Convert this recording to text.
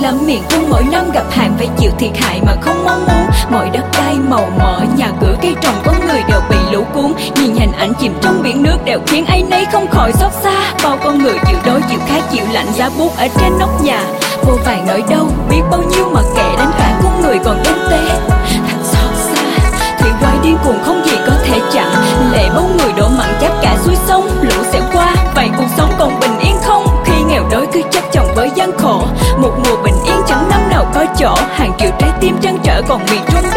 năm miền Trung mỗi năm gặp hạn phải chịu thiệt hại mà không mong muốn. Mọi đất đai màu mỡ, nhà cửa cây trồng có người đều bị lũ cuốn. Nhìn hình ảnh chìm trong biển nước đều khiến ai nấy không khỏi xót xa. Bao con người chịu đói chịu khát chịu lạnh giá buốt ở trên nóc nhà. Vô vàn nỗi đau biết bao nhiêu mà kể đến cả con người còn êm tê. Thật xót xa, thủy quái điên cuồng không gì có thể chặn. Lệ bao người đổ mặn chắp cả suối sông, lũ sẽ qua vậy cuộc sống còn bình yên không? Khi nghèo đói cứ chất chồng với gian khổ, một mùa bình yên chẳng năm nào có chỗ. Hàng triệu trái tim trăn trở còn miền Trung